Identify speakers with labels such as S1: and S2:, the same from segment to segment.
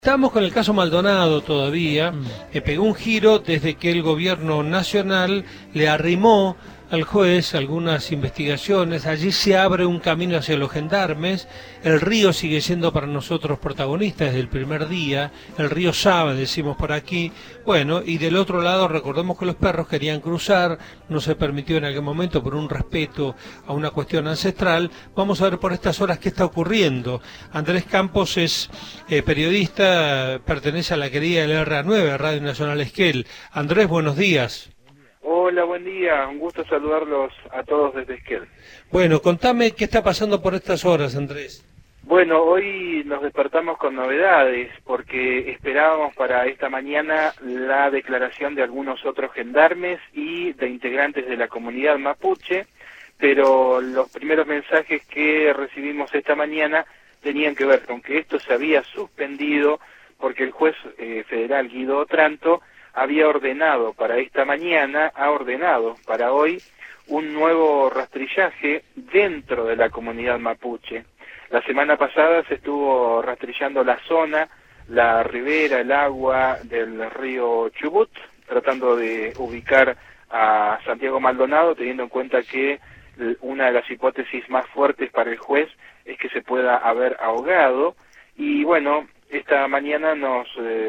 S1: Estamos con el caso Maldonado todavía, que pegó un giro desde que el gobierno nacional le arrimó al juez algunas investigaciones. Allí se abre un camino hacia los gendarmes. El río sigue siendo para nosotros protagonista desde el primer día. El río sabe, decimos por aquí. Bueno, y del otro lado recordemos que los perros querían cruzar, no se permitió en aquel momento por un respeto a una cuestión ancestral. Vamos a ver por estas horas qué está ocurriendo. Andrés Campos es periodista, pertenece a la querida LRA9, Radio Nacional Esquel. Andrés, buenos días.
S2: Hola, buen día, un gusto saludarlos a todos desde Esquel.
S1: Bueno, contame qué está pasando por estas horas, Andrés.
S2: Bueno, hoy nos despertamos con novedades porque esperábamos para esta mañana la declaración de algunos otros gendarmes y de integrantes de la comunidad mapuche, pero los primeros mensajes que recibimos esta mañana tenían que ver con que esto se había suspendido porque el juez federal Guido Otranto había ordenado para esta mañana, ha ordenado para hoy un nuevo rastrillaje dentro de la comunidad mapuche. La semana pasada se estuvo rastrillando la zona, la ribera, el agua del río Chubut, tratando de ubicar a Santiago Maldonado, teniendo en cuenta que una de las hipótesis más fuertes para el juez es que se pueda haber ahogado. Y bueno, esta mañana nos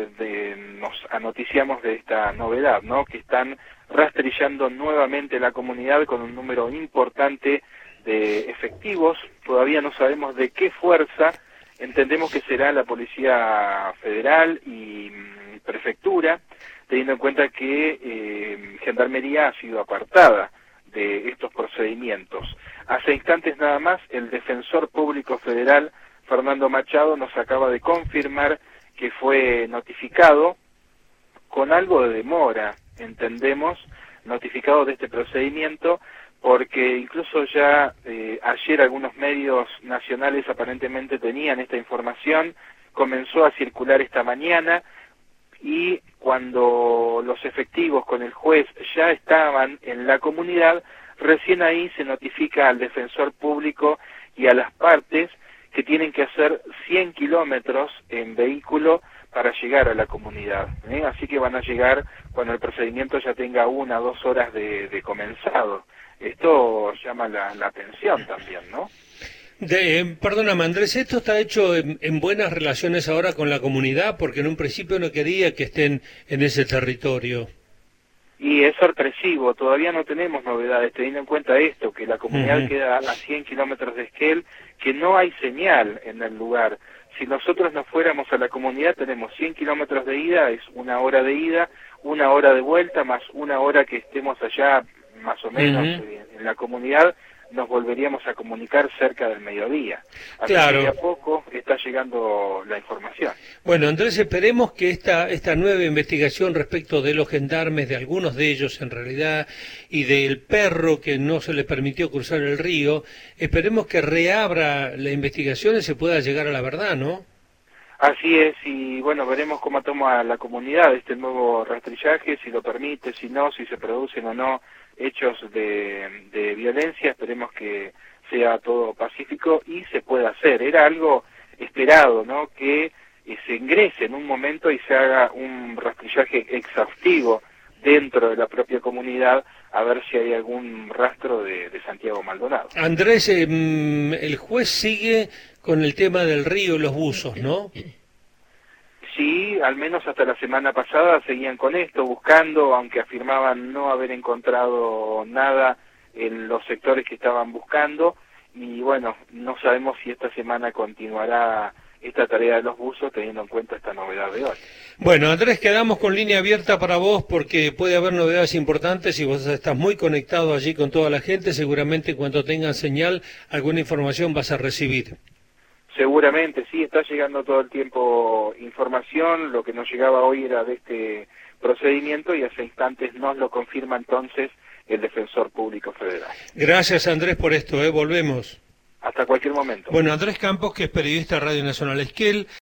S2: anoticiamos de esta novedad, ¿no? Que están rastrillando nuevamente la comunidad con un número importante de efectivos. Todavía no sabemos de qué fuerza. Entendemos que será la Policía Federal y Prefectura, teniendo en cuenta que Gendarmería ha sido apartada de estos procedimientos. Hace instantes nada más, el Defensor Público Federal, Fernando Machado, nos acaba de confirmar que fue notificado con algo de demora, entendemos, notificado de este procedimiento, porque incluso ya ayer algunos medios nacionales aparentemente tenían esta información, comenzó a circular esta mañana, y cuando los efectivos con el juez ya estaban en la comunidad, recién ahí se notifica al defensor público y a las partes que tienen que hacer 100 kilómetros en vehículo para llegar a la comunidad, Así que van a llegar cuando el procedimiento ya tenga 1 o 2 horas de comenzado. Esto llama la atención también, ¿no?
S1: Perdóname, Andrés, ¿esto está hecho en buenas relaciones ahora con la comunidad? Porque en un principio no quería que estén en ese territorio.
S2: Y es sorpresivo, todavía no tenemos novedades, teniendo en cuenta esto, que la comunidad queda a 100 kilómetros de Esquel, que no hay señal en el lugar. Si nosotros nos fuéramos a la comunidad, tenemos 100 kilómetros de ida, es 1 hora de ida, 1 hora de vuelta, más 1 hora que estemos allá, más o menos, en la comunidad, nos volveríamos a comunicar cerca del mediodía. Así
S1: claro.
S2: que de a poco está llegando la información.
S1: Bueno, Andrés, esperemos que esta nueva investigación respecto de los gendarmes, de algunos de ellos en realidad, y del perro que no se le permitió cruzar el río, esperemos que reabra la investigación y se pueda llegar a la verdad, ¿no?
S2: Así es, y bueno, veremos cómo toma la comunidad este nuevo rastrillaje, si lo permite, si no, si se producen o no hechos de violencia. Esperemos que sea todo pacífico y se pueda hacer. Era algo esperado, ¿no? Que se ingrese en un momento y se haga un rastrillaje exhaustivo dentro de la propia comunidad, a ver si hay algún rastro de Santiago Maldonado.
S1: Andrés, el juez sigue con el tema del río y los buzos, ¿no?
S2: Sí, al menos hasta la semana pasada seguían con esto, buscando, aunque afirmaban no haber encontrado nada en los sectores que estaban buscando, y bueno, no sabemos si esta semana continuará esta tarea de los buzos teniendo en cuenta esta novedad de hoy.
S1: Bueno, Andrés, quedamos con línea abierta para vos porque puede haber novedades importantes y vos estás muy conectado allí con toda la gente, seguramente cuando tengan señal alguna información vas a recibir.
S2: Seguramente, sí, está llegando todo el tiempo información. Lo que nos llegaba hoy era de este procedimiento y hace instantes nos lo confirma entonces el Defensor Público Federal.
S1: Gracias, Andrés, por esto, volvemos.
S2: Hasta cualquier momento.
S1: Bueno, Andrés Campos, que es periodista de Radio Nacional Esquel.